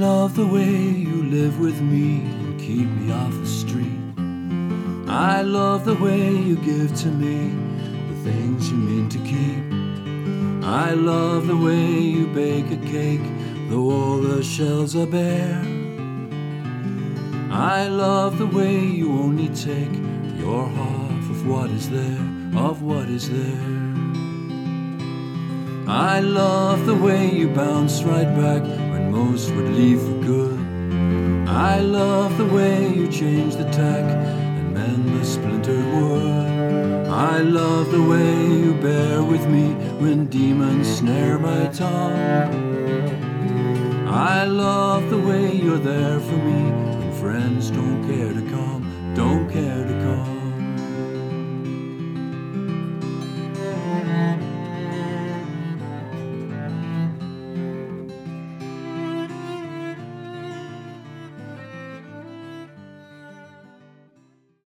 love the way you live with me and keep me off the street. I love the way you give to me the things you mean to keep. I love the way you bake a cake, though all the shells are bare. I love the way you only take your half of what is there, of what is there. I love the way you bounce right back when most would leave for good. I love the way you change the tack and mend the splintered wood. I love the way you bear with me when demons snare my tongue. I love the way you're there for me when friends don't care to come.